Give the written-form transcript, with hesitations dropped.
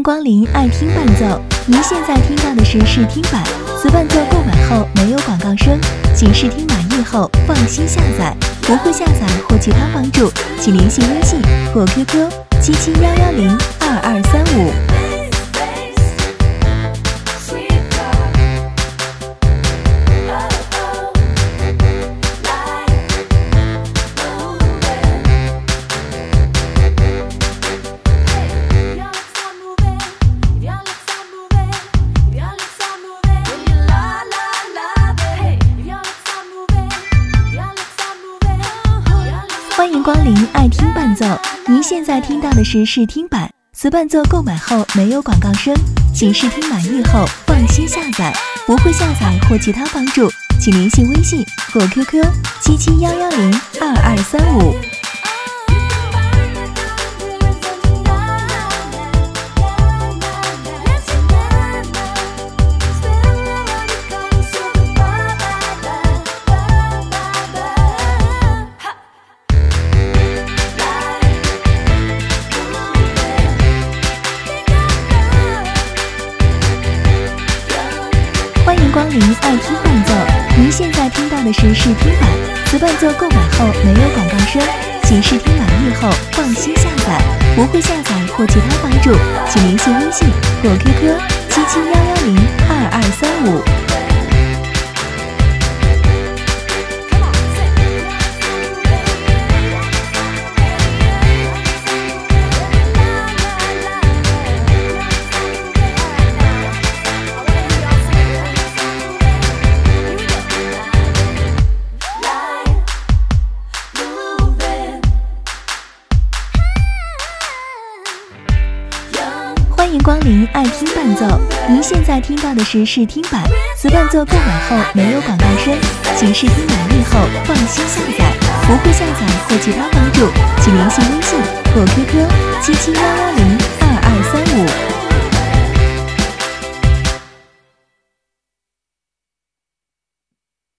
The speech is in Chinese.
迎光临爱听伴奏，您现在听到的是试听版，此伴奏购买后没有广告声，请试听满意后放心下载。不会下载或其他帮助，请联系微信或 QQ7711022235。欢迎光临爱听伴奏，您现在听到的是试听版，此伴奏购买后没有广告声，请试听满意后放心下载。不会下载或其他帮助，请联系微信或 QQ7711022235。欢迎光临爱听伴奏，您现在听到的是试听版，此伴奏购买后没有广告声，请试听满意后放心下载。不会下载或其他帮助，请联系微信或 QQ7711022235。欢迎光临爱听伴奏，您现在听到的是试听版，此伴奏购买后没有广告声，请试听满意后放心下载。不会下载或其他帮助，请联系微信或 QQ7711022235。